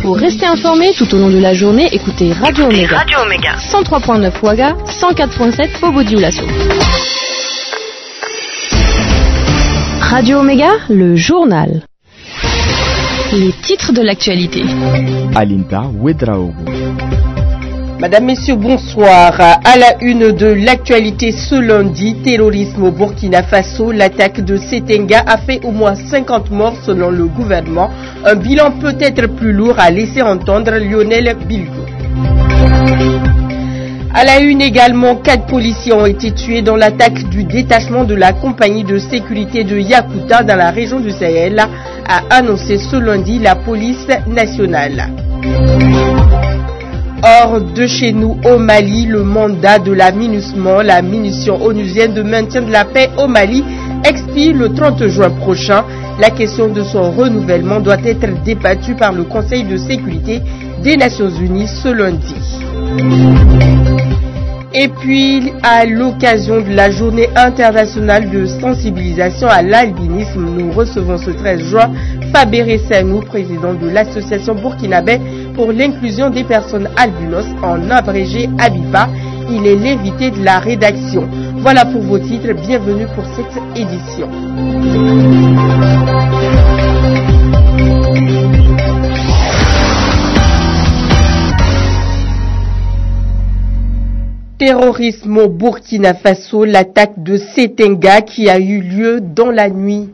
Pour rester informé tout au long de la journée, écoutez Radio Omega. 103.9 Ouaga, 104.7 Bobo-Dioulasso. Radio Omega, le journal. Les titres de l'actualité. Alinta Ouedraogo. Madame, Messieurs, bonsoir. À la une de l'actualité ce lundi, terrorisme au Burkina Faso, l'attaque de Setenga a fait au moins 50 morts selon le gouvernement. Un bilan peut-être plus lourd a laissé entendre Lionel Bilgo. À la une également, 4 policiers ont été tués dans l'attaque du détachement de la compagnie de sécurité de Yakuta dans la région du Sahel, a annoncé ce lundi la police nationale. Hors de chez nous au Mali, le mandat de la MINUSMA, la munition onusienne de maintien de la paix au Mali, expire le 30 juin prochain. La question de son renouvellement doit être débattue par le Conseil de sécurité des Nations Unies ce lundi. Et puis, à l'occasion de la journée internationale de sensibilisation à l'albinisme, nous recevons ce 13 juin Fabéré Sanou, président de l'association burkinabé pour l'inclusion des personnes albinos, en abrégé ABIPA. Il est l'invité de la rédaction. Voilà pour vos titres, bienvenue pour cette édition. Terrorisme au Burkina Faso, l'attaque de Setenga qui a eu lieu dans la nuit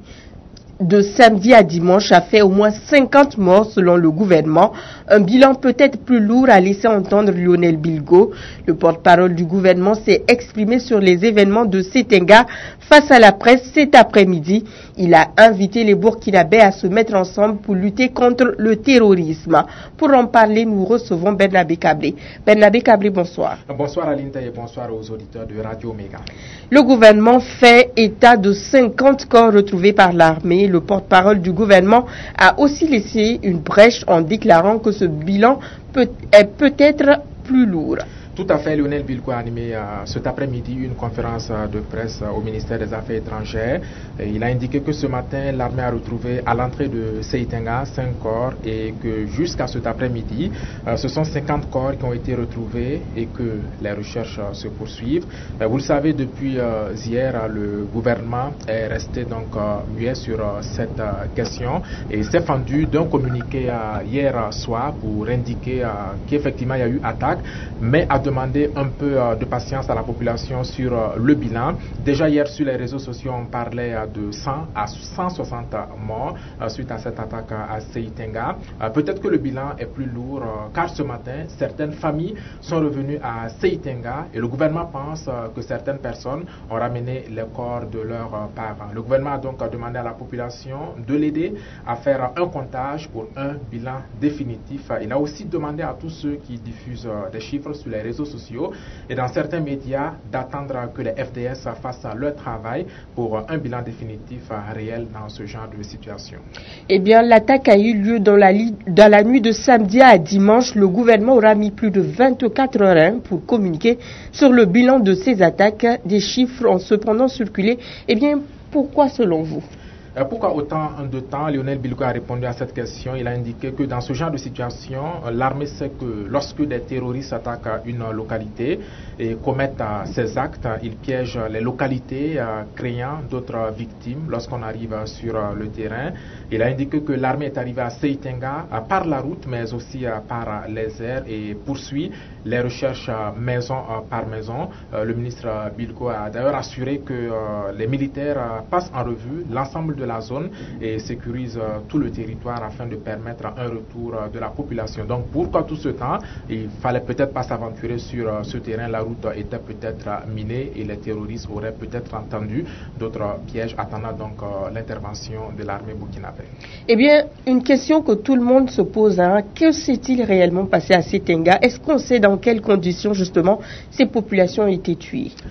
de samedi à dimanche a fait au moins 50 morts selon le gouvernement. Un bilan peut-être plus lourd a laissé entendre Lionel Bilgo. Le porte-parole du gouvernement s'est exprimé sur les événements de Setenga face à la presse cet après-midi. Il a invité les Burkinabés à se mettre ensemble pour lutter contre le terrorisme. Pour en parler, nous recevons Bernabé Kablé. Bernabé Kablé, bonsoir. Bonsoir Alinta et bonsoir aux auditeurs de Radio Omega. Le gouvernement fait état de 50 corps retrouvés par l'armée. Le porte-parole du gouvernement a aussi laissé une brèche en déclarant que ce bilan est peut-être plus lourd. Tout à fait, Lionel Bilgo a animé cet après-midi une conférence de presse au ministère des Affaires étrangères. Il a indiqué que ce matin, l'armée a retrouvé à l'entrée de Seitenga 5 corps et que jusqu'à cet après-midi, ce sont 50 corps qui ont été retrouvés et que les recherches se poursuivent. Vous le savez, depuis hier, le gouvernement est resté donc muet sur cette question et s'est fendu d'un communiqué hier soir pour indiquer qu'effectivement il y a eu attaque, mais a demandé un peu de patience à la population sur le bilan. Déjà hier sur les réseaux sociaux, on parlait de 100 à 160 morts suite à cette attaque à Seitenga. Peut-être que le bilan est plus lourd car ce matin, certaines familles sont revenues à Seitenga et le gouvernement pense que certaines personnes ont ramené les corps de leurs parents. Le gouvernement a donc demandé à la population de l'aider à faire un comptage pour un bilan définitif. Il a aussi demandé à tous ceux qui diffusent des chiffres sur les réseaux sociaux et dans certains médias d'attendre que les FDS fassent leur travail pour un bilan définitif réel dans ce genre de situation. Eh bien, l'attaque a eu lieu dans la nuit de samedi à dimanche. Le gouvernement aura mis plus de 24 heures pour communiquer sur le bilan de ces attaques. Des chiffres ont cependant circulé. Eh bien, pourquoi selon vous ? Pourquoi autant de temps? Lionel Bilgo a répondu à cette question. Il a indiqué que dans ce genre de situation, l'armée sait que lorsque des terroristes attaquent une localité et commettent ces actes, ils piègent les localités, créant d'autres victimes lorsqu'on arrive sur le terrain. Il a indiqué que l'armée est arrivée à Seitenga par la route, mais aussi par les airs et poursuit les recherches maison par maison. Le ministre Bilgo a d'ailleurs assuré que les militaires passent en revue l'ensemble de la zone et sécurisent tout le territoire afin de permettre un retour de la population. Donc pourquoi tout ce temps? Il fallait peut-être pas s'aventurer sur ce terrain. La route était peut-être minée et les terroristes auraient peut-être entendu d'autres pièges attendant donc l'intervention de l'armée burkinabé. Eh bien, une question que tout le monde se pose, que s'est-il réellement passé à Seitenga? Est-ce qu'on sait dans quelles conditions justement ces populations ont été tuées?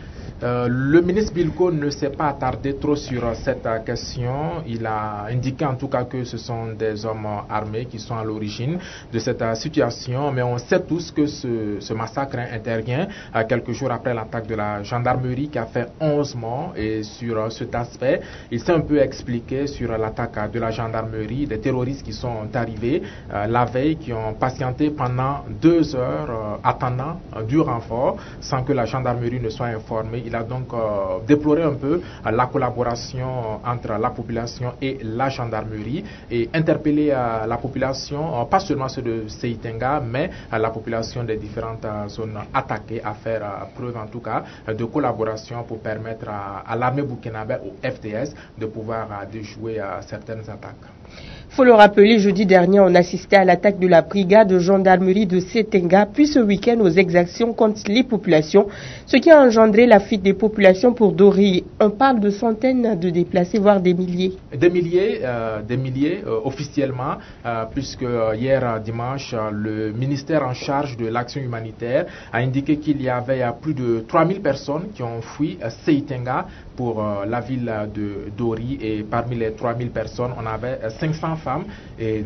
Le ministre Bilko ne s'est pas attardé trop sur cette question. Il a indiqué en tout cas que ce sont des hommes armés qui sont à l'origine de cette situation. Mais on sait tous que ce massacre intervient quelques jours après l'attaque de la gendarmerie qui a fait 11 morts. Et sur cet aspect, il s'est un peu expliqué sur l'attaque de la gendarmerie, des terroristes qui sont arrivés la veille, qui ont patienté pendant 2 heures attendant du renfort sans que la gendarmerie ne soit informée. Il a donc déploré un peu la collaboration entre la population et la gendarmerie et interpellé la population, pas seulement ceux de Seitenga, mais la population des différentes zones attaquées à faire preuve en tout cas de collaboration pour permettre à l'armée burkinabé, au FDS, de pouvoir déjouer certaines attaques. Il faut le rappeler, jeudi dernier, on assistait à l'attaque de la brigade de gendarmerie de Seitenga, puis ce week-end aux exactions contre les populations, ce qui a engendré la fuite des populations pour Dori. On parle de centaines de déplacés, voire des milliers. Des milliers officiellement, puisque hier dimanche, le ministère en charge de l'action humanitaire a indiqué qu'il y avait plus de 3000 personnes qui ont fui Seitenga pour la ville de Dori, et parmi les 3000 personnes, on avait 500 femmes et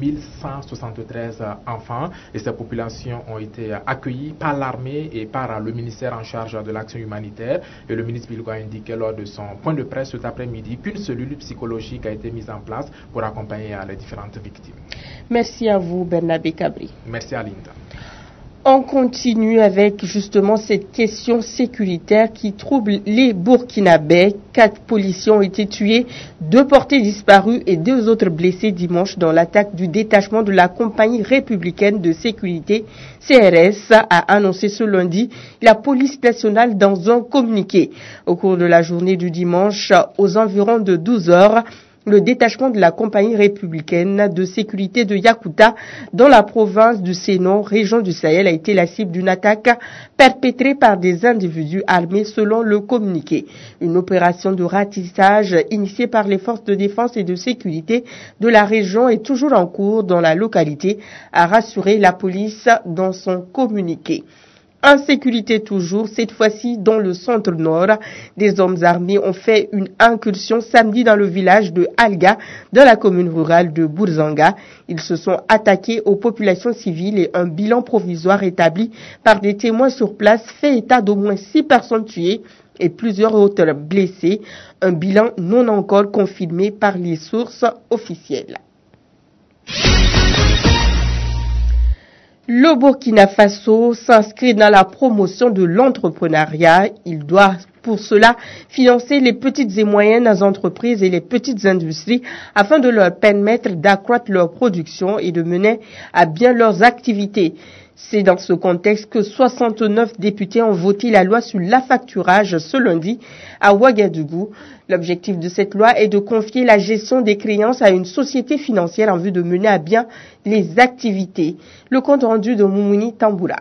2173 enfants, et ces populations ont été accueillies par l'armée et par le ministère en charge de l'action humanitaire. Et le ministre Bilko a indiqué lors de son point de presse cet après-midi qu'une cellule psychologique a été mise en place pour accompagner les différentes victimes. Merci à vous, Bernabé Cabri. Merci à Linda. On continue avec justement cette question sécuritaire qui trouble les Burkinabés. 4 policiers ont été tués, 2 portés disparus et 2 autres blessés dimanche dans l'attaque du détachement de la compagnie républicaine de sécurité CRS, a annoncé ce lundi la police nationale dans un communiqué. Au cours de la journée du dimanche, aux environs de 12 heures, le détachement de la compagnie républicaine de sécurité de Yakuta dans la province du Sénon, région du Sahel, a été la cible d'une attaque perpétrée par des individus armés selon le communiqué. Une opération de ratissage initiée par les forces de défense et de sécurité de la région est toujours en cours dans la localité, a rassuré la police dans son communiqué. Insécurité toujours, cette fois-ci dans le centre-nord. Des hommes armés ont fait une incursion samedi dans le village de Alga, dans la commune rurale de Bourzanga. Ils se sont attaqués aux populations civiles et un bilan provisoire établi par des témoins sur place fait état d'au moins 6 personnes tuées et plusieurs autres blessés. Un bilan non encore confirmé par les sources officielles. Le Burkina Faso s'inscrit dans la promotion de l'entrepreneuriat. Il doit pour cela financer les petites et moyennes entreprises et les petites industries afin de leur permettre d'accroître leur production et de mener à bien leurs activités. C'est dans ce contexte que 69 députés ont voté la loi sur l'affacturage ce lundi à Ouagadougou. L'objectif de cette loi est de confier la gestion des créances à une société financière en vue de mener à bien les activités. Le compte rendu de Moumouni Tamboura.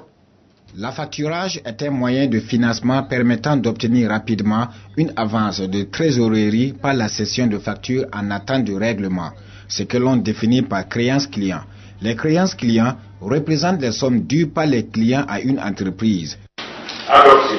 L'affacturage est un moyen de financement permettant d'obtenir rapidement une avance de trésorerie par la cession de factures en attente de règlement, ce que l'on définit par créances clients. Les créances clients représentent les sommes dues par les clients à une entreprise. Adoption.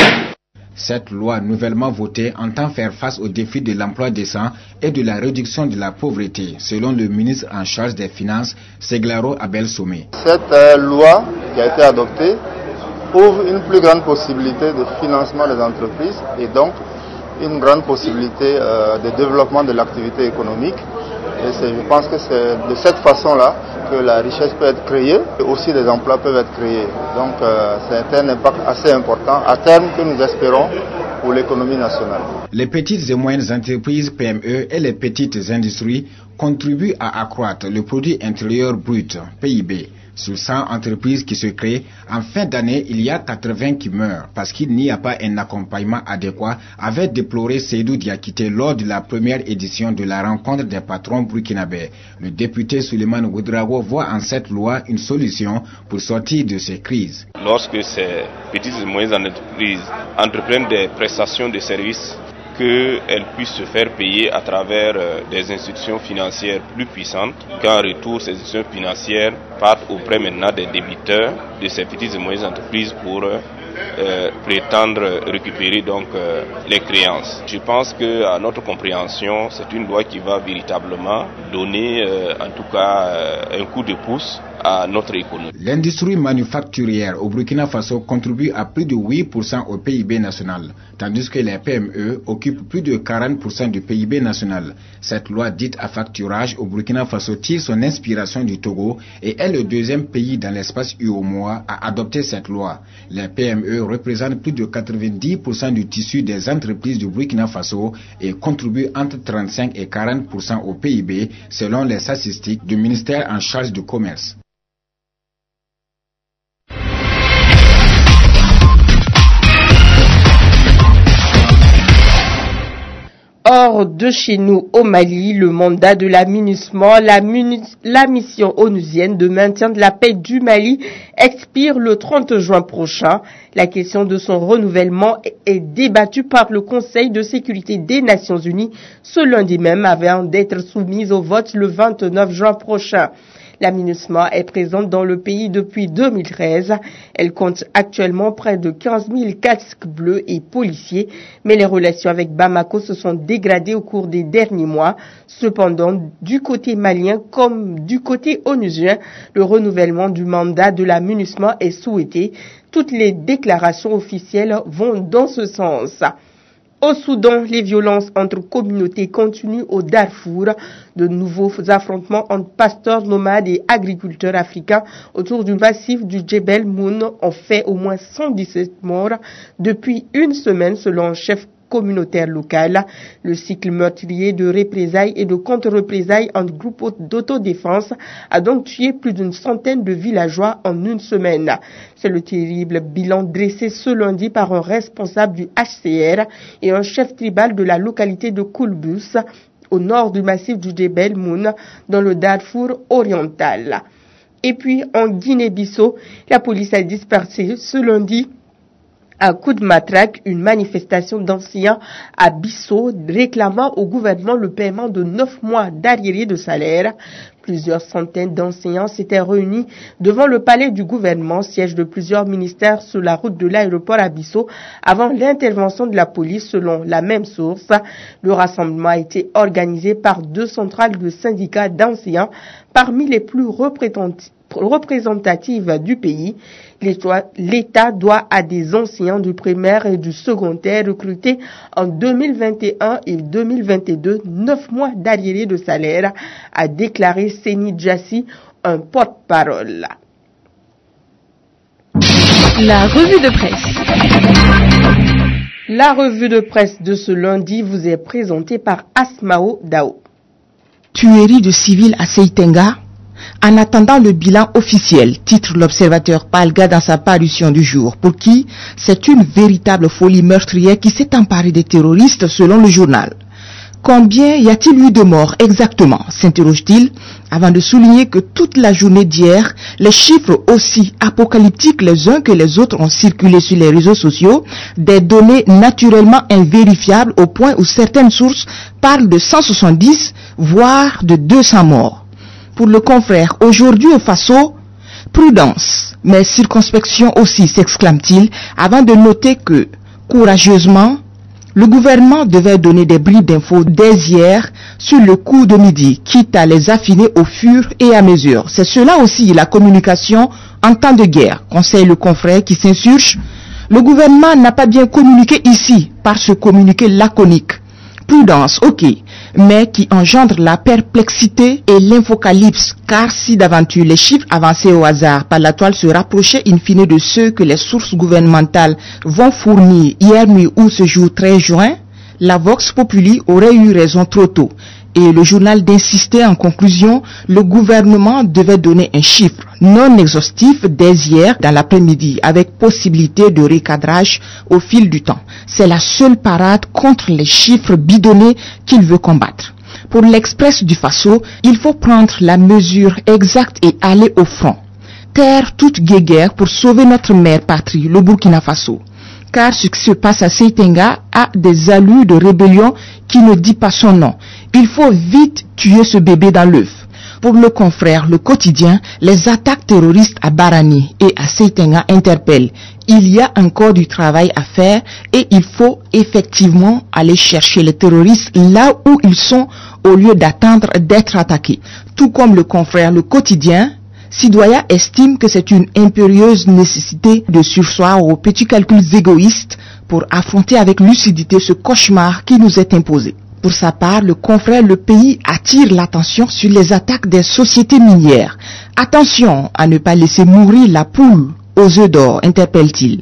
Cette loi nouvellement votée entend faire face aux défis de l'emploi décent et de la réduction de la pauvreté, selon le ministre en charge des Finances, Seglaro Abel Somé. Cette loi qui a été adoptée ouvre une plus grande possibilité de financement des entreprises et donc une grande possibilité de développement de l'activité économique. Et je pense que c'est de cette façon-là que la richesse peut être créée et aussi des emplois peuvent être créés. Donc c'est un impact assez important à terme que nous espérons pour l'économie nationale. Les petites et moyennes entreprises PME et les petites industries contribuent à accroître le produit intérieur brut, PIB. Sur 100 entreprises qui se créent, en fin d'année, il y a 80 qui meurent parce qu'il n'y a pas un accompagnement adéquat, avait déploré Seydou Diakité lors de la première édition de la rencontre des patrons burkinabés. Le député Souleymane Ouedraogo voit en cette loi une solution pour sortir de ces crises. Lorsque ces petites et moyennes entreprises entreprennent des prestations de services, qu'elles puissent se faire payer à travers des institutions financières plus puissantes, qu'en retour ces institutions financières partent auprès maintenant des débiteurs de ces petites et moyennes entreprises pour prétendre récupérer donc les créances. Je pense que à notre compréhension, c'est une loi qui va véritablement donner en tout cas un coup de pouce à notre économie. L'industrie manufacturière au Burkina Faso contribue à plus de 8% au PIB national, tandis que les PME occupent plus de 40% du PIB national. Cette loi dite à facturage au Burkina Faso tire son inspiration du Togo et est le deuxième pays dans l'espace UEMOA à adopter cette loi. Les PME représentent plus de 90% du tissu des entreprises du Burkina Faso et contribuent entre 35 et 40% au PIB selon les statistiques du ministère en charge du commerce. Hors de chez nous au Mali, le mandat de la MINUSMA, la mission onusienne de maintien de la paix du Mali, expire le 30 juin prochain. La question de son renouvellement est débattue par le Conseil de sécurité des Nations Unies ce lundi même avant d'être soumise au vote le 29 juin prochain. La MINUSMA est présente dans le pays depuis 2013. Elle compte actuellement près de 15 000 casques bleus et policiers, mais les relations avec Bamako se sont dégradées au cours des derniers mois. Cependant, du côté malien comme du côté onusien, le renouvellement du mandat de la MINUSMA est souhaité. Toutes les déclarations officielles vont dans ce sens. Au Soudan, les violences entre communautés continuent au Darfour. De nouveaux affrontements entre pasteurs nomades et agriculteurs africains autour du massif du Djebel Moun ont fait au moins 117 morts depuis une semaine selon un chef communautaire local. Le cycle meurtrier de représailles et de contre-représailles entre groupes d'autodéfense a donc tué plus d'une centaine de villageois en une semaine. C'est le terrible bilan dressé ce lundi par un responsable du HCR et un chef tribal de la localité de Koulbus, au nord du massif du Djebel Moun, dans le Darfour oriental. Et puis, en Guinée-Bissau, la police a dispersé ce lundi à coup de matraque une manifestation d'anciens à Bissau réclamant au gouvernement le paiement de 9 mois d'arriérés de salaire. Plusieurs centaines d'enseignants s'étaient réunis devant le palais du gouvernement, siège de plusieurs ministères sur la route de l'aéroport à Bissau, avant l'intervention de la police selon la même source. Le rassemblement a été organisé par 2 centrales de syndicats d'enseignants parmi les plus représentatives du pays. L'État doit à des enseignants du primaire et du secondaire recrutés en 2021 et 2022 9 mois d'arriérés de salaire, a déclaré Seni Djassi, un porte-parole. La revue de presse. La revue de presse de ce lundi vous est présentée par Asmao Dao. Tuerie de civils à Seitenga. En attendant le bilan officiel, titre l'observateur Palga dans sa parution du jour, pour qui c'est une véritable folie meurtrière qui s'est emparée des terroristes selon le journal. Combien y a-t-il eu de morts exactement, s'interroge-t-il, avant de souligner que toute la journée d'hier, les chiffres aussi apocalyptiques les uns que les autres ont circulé sur les réseaux sociaux, des données naturellement invérifiables au point où certaines sources parlent de 170, voire de 200 morts. Pour le confrère, aujourd'hui au Faso, prudence, mais circonspection aussi, s'exclame-t-il, avant de noter que, courageusement, le gouvernement devait donner des bribes d'infos dès hier sur le coup de midi, quitte à les affiner au fur et à mesure. C'est cela aussi la communication en temps de guerre, conseille le confrère qui s'insurge. Le gouvernement n'a pas bien communiqué ici par ce communiqué laconique. Prudence, ok, mais qui engendre la perplexité et l'infocalypse, car si d'aventure les chiffres avancés au hasard par la toile se rapprochaient in fine de ceux que les sources gouvernementales vont fournir hier nuit ou ce jour 13 juin, la Vox Populi aurait eu raison trop tôt. Et le journal d'insister en conclusion, le gouvernement devait donner un chiffre non exhaustif dès hier dans l'après-midi avec possibilité de recadrage au fil du temps. C'est la seule parade contre les chiffres bidonnés qu'il veut combattre. Pour l'Express du Faso, il faut prendre la mesure exacte et aller au front. Taire toute guéguerre pour sauver notre mère patrie, le Burkina Faso. Car ce qui se passe à Seitenga a des allures de rébellion qui ne dit pas son nom. Il faut vite tuer ce bébé dans l'œuf. Pour le confrère Le Quotidien, les attaques terroristes à Barani et à Seitenga interpellent. Il y a encore du travail à faire et il faut effectivement aller chercher les terroristes là où ils sont au lieu d'attendre d'être attaqués. Tout comme le confrère Le Quotidien, Sidoya estime que c'est une impérieuse nécessité de surseoir aux petits calculs égoïstes pour affronter avec lucidité ce cauchemar qui nous est imposé. Pour sa part, le confrère Le Pays attire l'attention sur les attaques des sociétés minières. Attention à ne pas laisser mourir la poule aux œufs d'or, interpelle-t-il.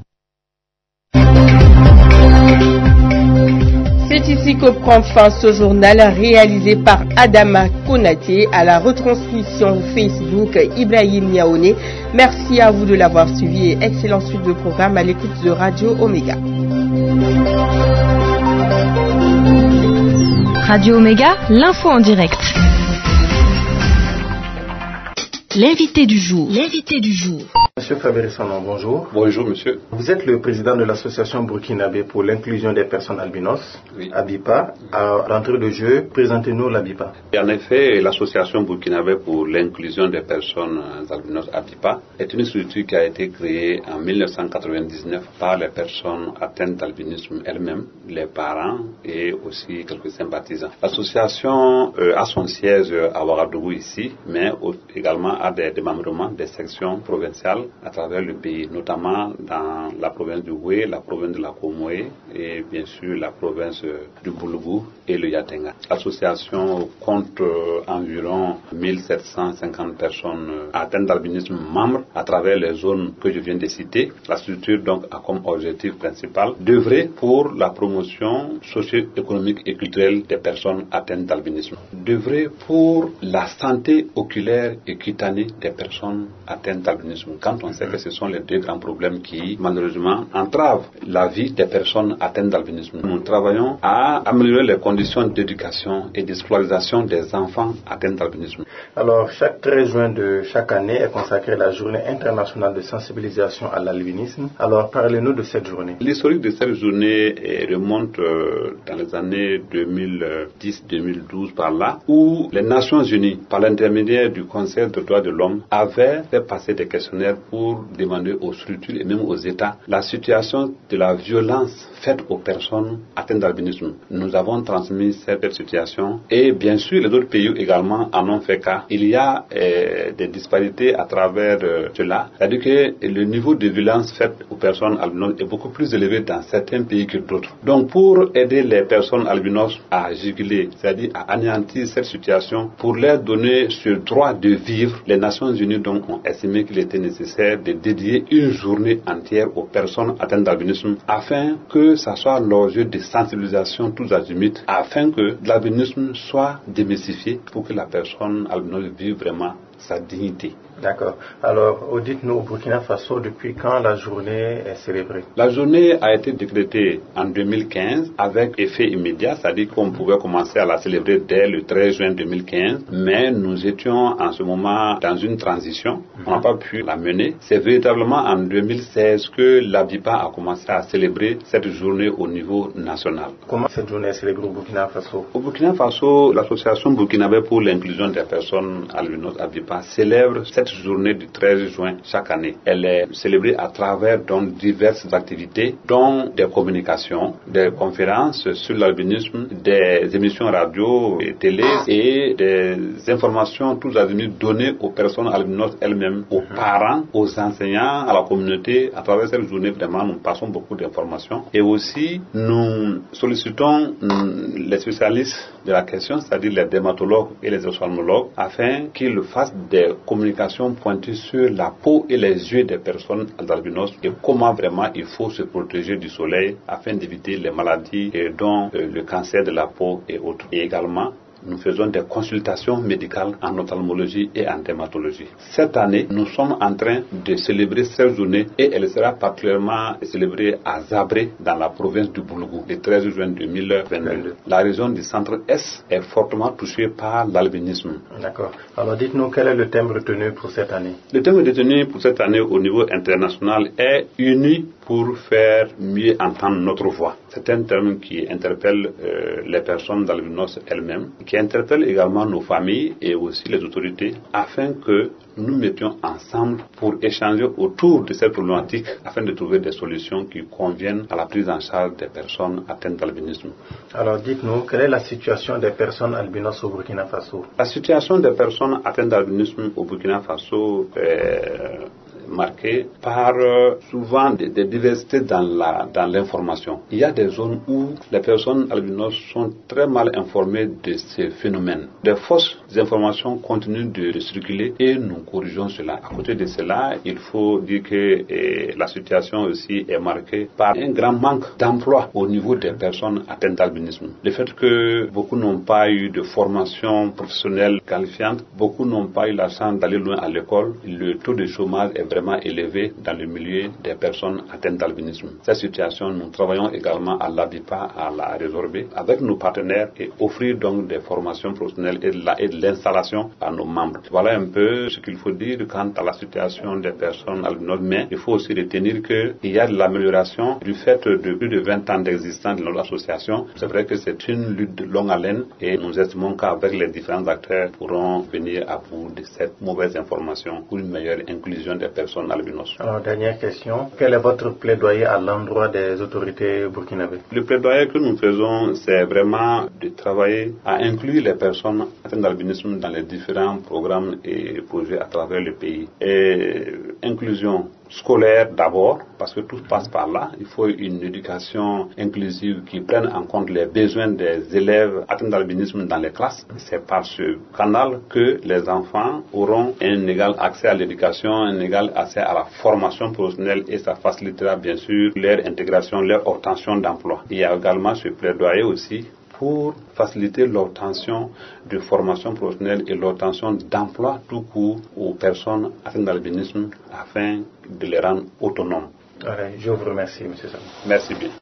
C'est ici que prend fin ce journal réalisé par Adama Konaté à la retransmission Facebook Ibrahim Niaoné. Merci à vous de l'avoir suivi et excellente suite de programme à l'écoute de Radio Omega. Radio Omega, l'info en direct. L'invité du jour. Monsieur Fabrice Sanon, bonjour. Bonjour monsieur. Vous êtes le président de l'association burkinabé pour l'inclusion des personnes albinos, oui. ABIPA. À l'entrée de jeu, présentez-nous l'ABIPA. Et en effet, l'association burkinabé pour l'inclusion des personnes albinos, ABIPA, est une structure qui a été créée en 1999 par les personnes atteintes d'albinisme elles-mêmes, les parents et aussi quelques sympathisants. L'association a son siège à Ouagadougou ici, mais également a des démembrements des sections provinciales à travers le pays, notamment dans la province du Houé, la province de la Komoé et bien sûr la province du Boulgour et le Yatenga. L'association compte environ 1750 personnes atteintes d'albinisme membres à travers les zones que je viens de citer. La structure donc a comme objectif principal d'œuvrer pour la promotion socio-économique et culturelle des personnes atteintes d'albinisme, d'œuvrer pour la santé oculaire et cutanée des personnes atteintes d'albinisme. Quand on sait que ce sont les deux grands problèmes qui, malheureusement, entravent la vie des personnes atteintes d'albinisme. Nous travaillons à améliorer les conditions d'éducation et de scolarisation des enfants atteints d'albinisme. Alors, chaque 13 juin de chaque année est consacrée la journée internationale de sensibilisation à l'albinisme. Alors, parlez-nous de cette journée. L'historique de cette journée remonte dans les années 2010-2012 par là, où les Nations Unies, par l'intermédiaire du Conseil des droits de l'homme, avaient fait passer des questionnaires pour demander aux structures et même aux États la situation de la violence faite aux personnes atteintes d'albinisme. Nous avons transmis cette situation et bien sûr les autres pays également en ont fait cas. Il y a des disparités à travers cela, c'est-à-dire que le niveau de violence faite aux personnes albinos est beaucoup plus élevé dans certains pays que d'autres. Donc pour aider les personnes albinos à juguler, c'est-à-dire à anéantir cette situation, pour leur donner ce droit de vivre, les Nations Unies donc ont estimé qu'il était nécessaire de dédier une journée entière aux personnes atteintes d'albinisme afin que ça soit l'objet de sensibilisation tous azimuts, afin que l'albinisme soit démystifié pour que la personne albinos vive vraiment sa dignité. D'accord. Alors, dites-nous au Burkina Faso, depuis quand la journée est célébrée? La journée a été décrétée en 2015 avec effet immédiat, c'est-à-dire qu'on pouvait commencer à la célébrer dès le 13 juin 2015, mais nous étions en ce moment dans une transition, on n'a pas pu la mener. C'est véritablement en 2016 que l'ABIPA a commencé à célébrer cette journée au niveau national. Comment cette journée est célébrée au Burkina Faso? Au Burkina Faso, l'association burkinabé pour l'inclusion des personnes albinos ABIPA célèbre cette journée du 13 juin chaque année. Elle est célébrée à travers donc diverses activités, dont des communications, des conférences sur l'albinisme, des émissions radio et télé et des informations tous azimuts données aux personnes albinos elles-mêmes, aux parents, aux enseignants, à la communauté. À travers cette journée, vraiment, nous passons beaucoup d'informations et aussi nous sollicitons les spécialistes de la question, c'est-à-dire les dermatologues et les ophtalmologues, afin qu'ils fassent des communications pointues sur la peau et les yeux des personnes albinos et comment vraiment il faut se protéger du soleil afin d'éviter les maladies dont le cancer de la peau et autres. Et également, nous faisons des consultations médicales en ophtalmologie et en dermatologie. Cette année, nous sommes en train de célébrer cette journée et elle sera particulièrement célébrée à Zabré, dans la province du Boulgour, le 13 juin 2022. La région du centre-est est fortement touchée par l'albinisme. D'accord. Alors dites-nous, quel est le thème retenu pour cette année? Le thème retenu pour cette année au niveau international est « Unis pour faire mieux entendre notre voix. C'est un terme qui interpelle les personnes d'albinos elles-mêmes, qui interpelle également nos familles et aussi les autorités, afin que nous mettions ensemble pour échanger autour de cette problématique afin de trouver des solutions qui conviennent à la prise en charge des personnes atteintes d'albinisme. Alors dites-nous, quelle est la situation des personnes albinos au Burkina Faso? La situation des personnes atteintes d'albinisme au Burkina Faso est marquée par souvent des diversités dans l'information. Il y a des zones où les personnes albinos sont très mal informées de ces phénomènes. Des fausses informations continuent de circuler et nous corrigeons cela. À côté de cela, il faut dire que la situation aussi est marquée par un grand manque d'emploi au niveau des personnes atteintes d'albinisme. Le fait que beaucoup n'ont pas eu de formation professionnelle qualifiante, beaucoup n'ont pas eu la chance d'aller loin à l'école, le taux de chômage est vraiment élevé dans le milieu des personnes atteintes d'albinisme. Cette situation, nous travaillons également à l'ABIPA à la résorber avec nos partenaires et offrir donc des formations professionnelles et de l'installation à nos membres. Voilà un peu ce qu'il faut dire quant à la situation des personnes albinos, mais il faut aussi retenir qu'il y a de l'amélioration du fait de plus de 20 ans d'existence de notre association. C'est vrai que c'est une lutte de longue haleine et nous estimons qu'avec les différents acteurs pourront venir à bout de cette mauvaise information pour une meilleure inclusion des personnes albinos. Alors, dernière question, quel est votre plaidoyer à l'endroit des autorités burkinabées? Le plaidoyer que nous faisons, c'est vraiment de travailler à inclure les personnes atteintes d'albinisme dans les différents programmes et projets à travers le pays. Et inclusion scolaire d'abord, parce que tout passe par là. Il faut une éducation inclusive qui prenne en compte les besoins des élèves atteints d'albinisme dans les classes. C'est par ce canal que les enfants auront un égal accès à l'éducation, un égal accès à la formation professionnelle et ça facilitera bien sûr leur intégration, leur obtention d'emploi. Il y a également ce plaidoyer aussi pour faciliter l'obtention de formation professionnelle et l'obtention d'emploi tout court aux personnes atteintes d'albinisme afin de les rendre autonomes. Je vous remercie, M. Sam. Merci bien.